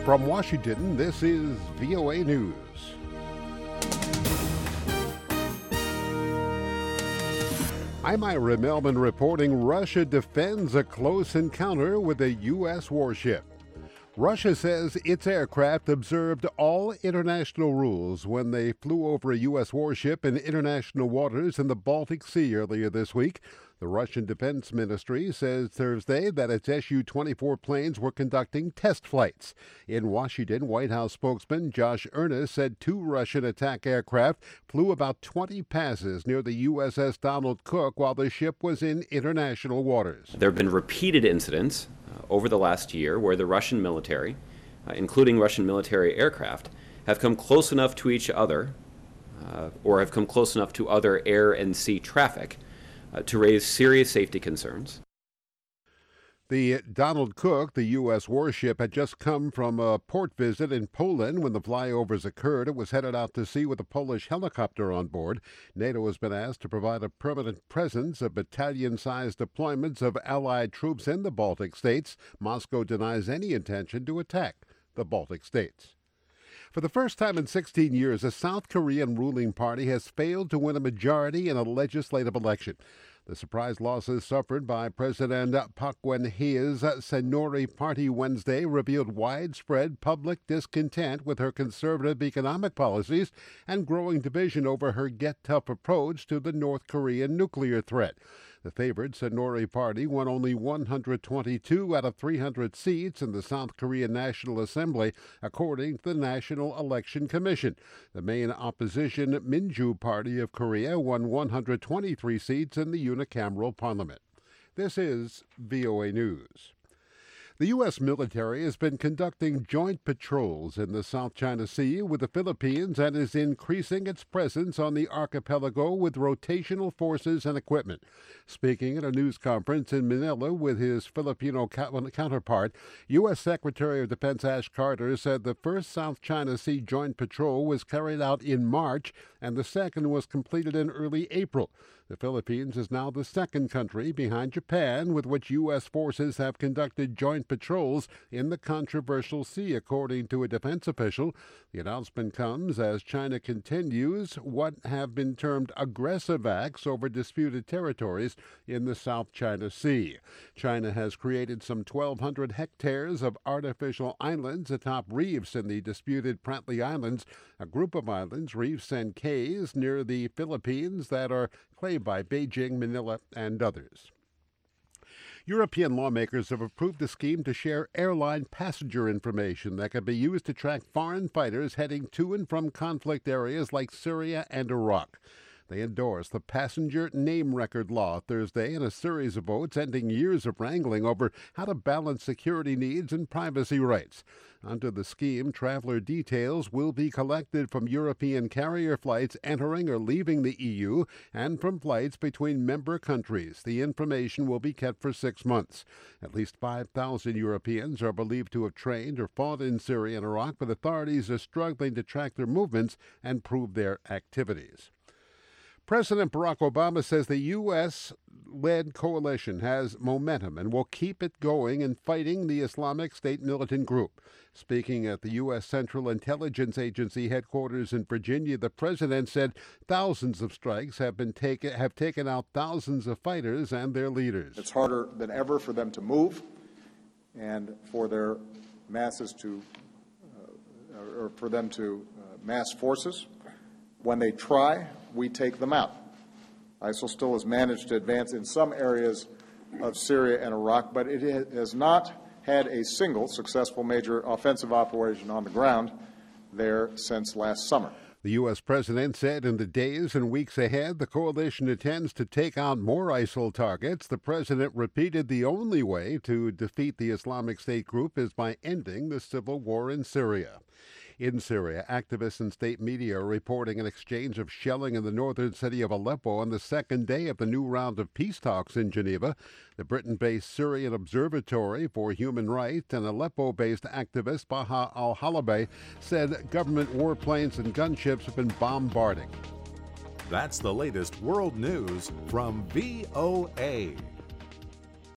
From Washington, this is VOA News. I'm Ira Melvin reporting Russia defends a close encounter with a U.S. warship. Russia says its aircraft observed all international rules when they flew over a U.S. warship in international waters in the Baltic Sea earlier this week. The Russian Defense Ministry says Thursday that its Su-24 planes were conducting test flights. In Washington, White House spokesman Josh Earnest said 2 Russian attack aircraft flew about 20 passes near the USS Donald Cook while the ship was in international waters. There have been repeated incidents over the last year where the Russian military, including Russian military aircraft, have come close enough to each other or have come close enough to other air and sea traffic to raise serious safety concerns. The Donald Cook, the U.S. warship, had just come from a port visit in Poland when the flyovers occurred. It was headed out to sea with a Polish helicopter on board. NATO has been asked to provide a permanent presence of battalion-sized deployments of Allied troops in the Baltic states. Moscow denies any intention to attack the Baltic states. For the first time in 16 years, a South Korean ruling party has failed to win a majority in a legislative election. The surprise losses suffered by President Park Geun-hye's Saenuri Party Wednesday revealed widespread public discontent with her conservative economic policies and growing division over her get-tough approach to the North Korean nuclear threat. The favored Saenuri Party won only 122 out of 300 seats in the South Korean National Assembly, according to the National Election Commission. The main opposition Minju Party of Korea won 123 seats in the unicameral parliament. This is VOA News. The U.S. military has been conducting joint patrols in the South China Sea with the Philippines and is increasing its presence on the archipelago with rotational forces and equipment. Speaking at a news conference in Manila with his Filipino counterpart, U.S. Secretary of Defense Ash Carter said the first South China Sea joint patrol was carried out in March and the second was completed in early April. The Philippines is now the second country behind Japan with which U.S. forces have conducted joint patrols in the controversial sea, according to a defense official. The announcement comes as China continues what have been termed aggressive acts over disputed territories in the South China Sea. China has created some 1,200 hectares of artificial islands atop reefs in the disputed Pratley Islands, a group of islands, reefs, and cays near the Philippines that are claimed by Beijing, Manila, and others. European lawmakers have approved a scheme to share airline passenger information that can be used to track foreign fighters heading to and from conflict areas like Syria and Iraq. They endorsed the passenger name record law Thursday in a series of votes ending years of wrangling over how to balance security needs and privacy rights. Under the scheme, traveler details will be collected from European carrier flights entering or leaving the EU and from flights between member countries. The information will be kept for 6 months. At least 5,000 Europeans are believed to have trained or fought in Syria and Iraq, but authorities are struggling to track their movements and prove their activities. President Barack Obama says the U.S.-led coalition has momentum and will keep it going in fighting the Islamic State militant group. Speaking at the U.S. Central Intelligence Agency headquarters in Virginia, the president said thousands of strikes have taken out thousands of fighters and their leaders. It's harder than ever for them to move and for their masses to, mass forces. When they try, we take them out. ISIL still has managed to advance in some areas of Syria and Iraq, but it has not had a single successful major offensive operation on the ground there since last summer. The U.S. president said in the days and weeks ahead, the coalition intends to take out more ISIL targets. The president repeated the only way to defeat the Islamic State group is by ending the civil war in Syria. In Syria, activists and state media are reporting an exchange of shelling in the northern city of Aleppo on the second day of the new round of peace talks in Geneva. The Britain-based Syrian Observatory for Human Rights and Aleppo-based activist Baha al-Halabeh said government warplanes and gunships have been bombarding. That's the latest world news from VOA.